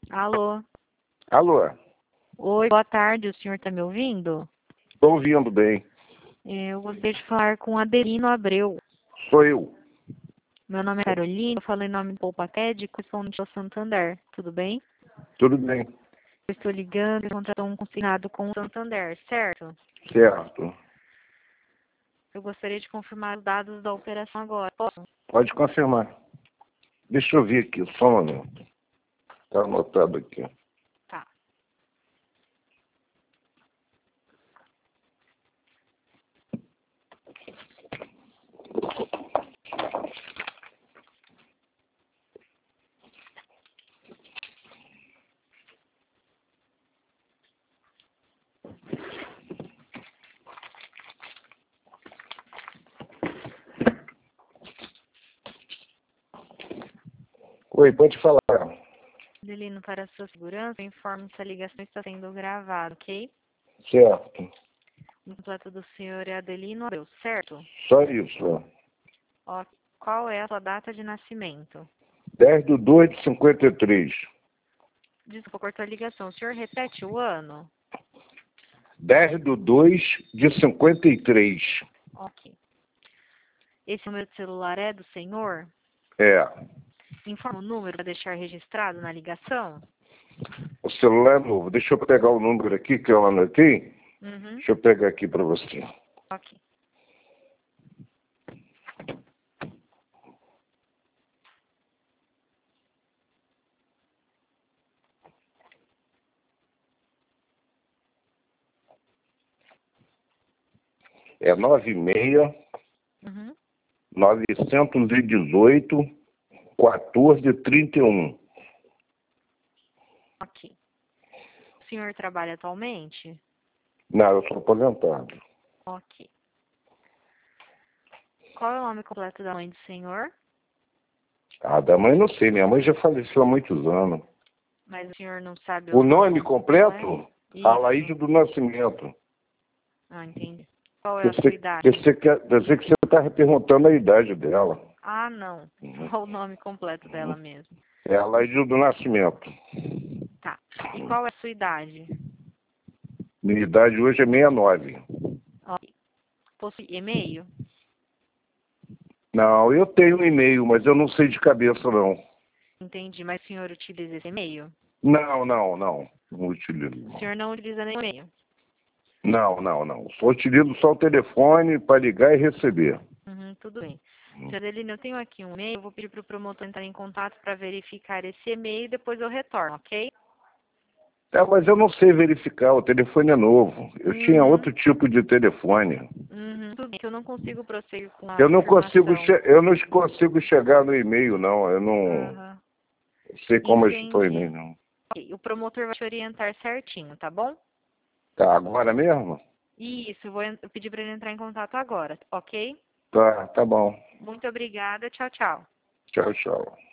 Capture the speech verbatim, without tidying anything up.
Alô? Alô? Oi, boa tarde, o senhor está me ouvindo? Estou ouvindo bem. Eu gostaria de falar com Adelino Abreu. Sou eu. Meu nome é Carolina, eu falo em nome do Poupated, correspondente ao Santander. Tudo bem? Tudo bem. Eu estou ligando, eu contratou um consignado com o Santander, certo? Certo. Eu gostaria de confirmar os dados da operação agora. Posso? Pode confirmar. Deixa eu ver aqui, só um momento. Está anotado aqui. Tá. Oi, pode falar. Adelino, para a sua segurança, eu informo que essa ligação está sendo gravada, ok? Certo. O completo do senhor é Adelino Abreu, certo? Só isso. Ó, qual é a sua data de nascimento? dez de dois de cinquenta e três. Desculpa, cortou a ligação. O senhor repete o ano? dez de dois de cinquenta e três. Ok. Esse número de celular é do senhor? É. Informa o número para deixar registrado na ligação? O celular é novo. Deixa eu pegar o número aqui que eu anotei. Uhum. Deixa eu pegar aqui para você. Ok. É nove seis, Uhum. novecentos e dezoito, quatorze, trinta e um. Ok. O senhor trabalha atualmente? Não, eu sou aposentado. Ok. Qual é o nome completo da mãe do senhor? Ah, da mãe não sei. Minha mãe já faleceu há muitos anos. Mas o senhor não sabe O o nome completo? Isso. Alaíde do Nascimento. Ah, entendi. Qual é a sua Pensei, idade? pensei que, pensei que você estava perguntando a idade dela. Ah, não. Só o nome completo dela mesmo. É Alaíde do Nascimento. Tá. E qual é a sua idade? Minha idade hoje é sessenta e nove. Ok. Possui e-mail? Não, eu tenho um e-mail, mas eu não sei de cabeça, não. Entendi. Mas o senhor utiliza esse e-mail? Não, não, não. Não utilizo. O Não, senhor não utiliza nem e-mail? não, não. não. Só utilizo só o telefone para ligar e receber. Uhum, tudo bem. Senhor Adelino, eu tenho aqui um e-mail, eu vou pedir para o promotor entrar em contato para verificar esse e-mail e depois eu retorno, ok? É, mas eu não sei verificar, o telefone é novo. Eu tinha Uhum, outro tipo de telefone. uhum, tudo bem, que eu não consigo prosseguir com a Eu não consigo, confirmação. che eu não consigo chegar no e-mail, não. Eu não Aham, sei como eu estou entendi. e-mail, não. Ok, o promotor vai te orientar certinho, tá bom? Tá, agora mesmo? Isso, eu vou en- eu pedir para ele entrar em contato agora, ok? Tá, tá bom. Muito obrigada, tchau, tchau. Tchau, tchau.